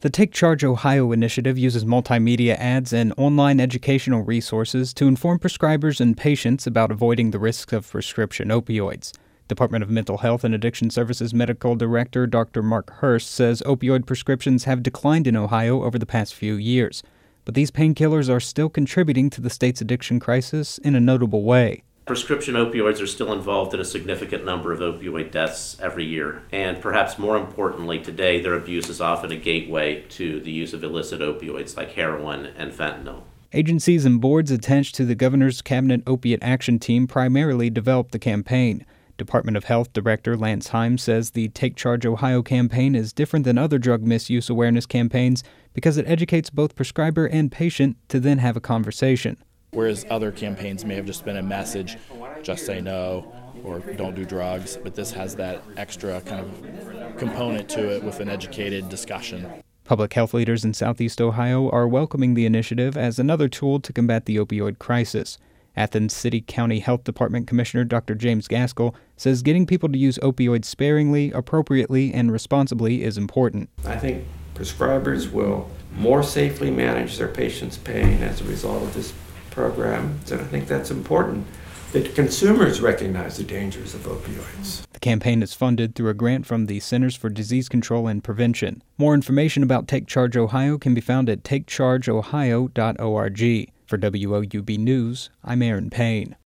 The Take Charge Ohio initiative uses multimedia ads and online educational resources to inform prescribers and patients about avoiding the risks of prescription opioids. Department of Mental Health and Addiction Services Medical Director Dr. Mark Hurst says opioid prescriptions have declined in Ohio over the past few years, but these painkillers are still contributing to the state's addiction crisis in a notable way. Prescription opioids are still involved in a significant number of opioid deaths every year, and perhaps more importantly today, their abuse is often a gateway to the use of illicit opioids like heroin and fentanyl. Agencies and boards attached to the Governor's Cabinet Opiate Action Team primarily developed the campaign. Department of Health Director Lance Himes says the Take Charge Ohio campaign is different than other drug misuse awareness campaigns because it educates both prescriber and patient to then have a conversation. Whereas other campaigns may have just been a message, just say no, or don't do drugs, but this has that extra kind of component to it with an educated discussion. Public health leaders in Southeast Ohio are welcoming the initiative as another tool to combat the opioid crisis. Athens City County Health Department Commissioner Dr. James Gaskell says getting people to use opioids sparingly, appropriately, and responsibly is important. I think prescribers will more safely manage their patients' pain as a result of this program, and I think that's important that consumers recognize the dangers of opioids. The campaign is funded through a grant from the Centers for Disease Control and Prevention. More information about Take Charge Ohio can be found at takechargeohio.org. For WOUB News, I'm Aaron Payne.